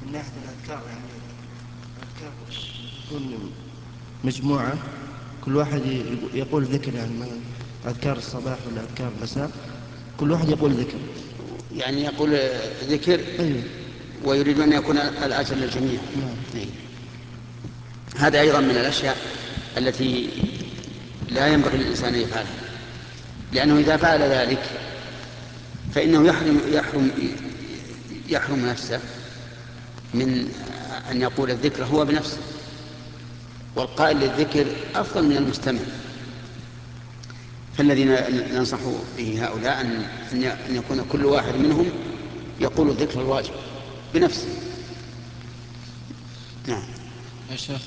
من ناحية الأذكار يعني الأذكار تكون مجموعة، كل واحد يقول ذكر، يعني مثلا أذكار الصباح ولا أذكار المساء، كل واحد يقول ذكر. يعني يقول ذكر. أيوه. ويريد أن يكون الأجر للجميع. نعم. أي. هذا أيضا من الأشياء التي لا ينبغي للإنسان أن يفعلها، لأنه إذا فعل ذلك فإنه يحرم نفسه من أن يقول الذكر هو بنفسه، والقائل للذكر أفضل من المستمع. فالذي ننصح به هؤلاء أن يكون كل واحد منهم يقول الذكر الواجب بنفسه. نعم. يا شيخ